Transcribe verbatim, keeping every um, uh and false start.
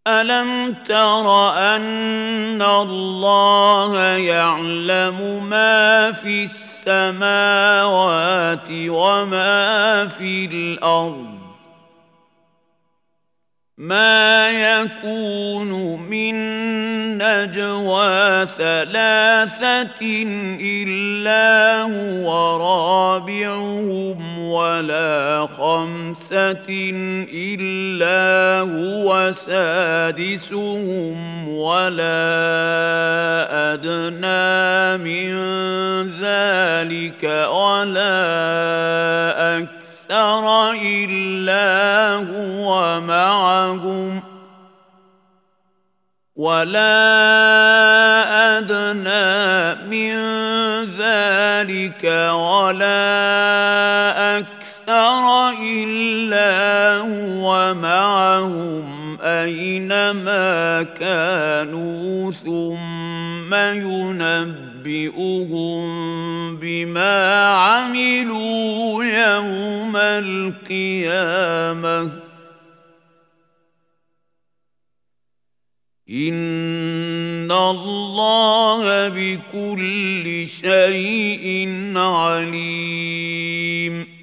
أَلَمْ تَرَ أَنَّ اللَّهَ يَعْلَمُ مَا فِي السَّمَاوَاتِ وَمَا في الْأَرْضِ مَا يَكُونُ مِن نَّجْوَىٰ ثَلَاثَةٍ إِلَّا هُوَ رَابِعُهُمْ وَلَا خَمْسَةٍ إِلَّا هُوَ سَادِسُهُمْ وَلَا أَدْنَىٰ مِن ذَٰلِكَ وَلَا أَكْثَرَ إِلَّا هُوَ مَعَهُمْ ولا أدنى من ذلك ولا أكثر إلا هو معهم أينما كانوا ثم ينبئهم بما عملوا يوم القيامة إن الله بكل شيء عليم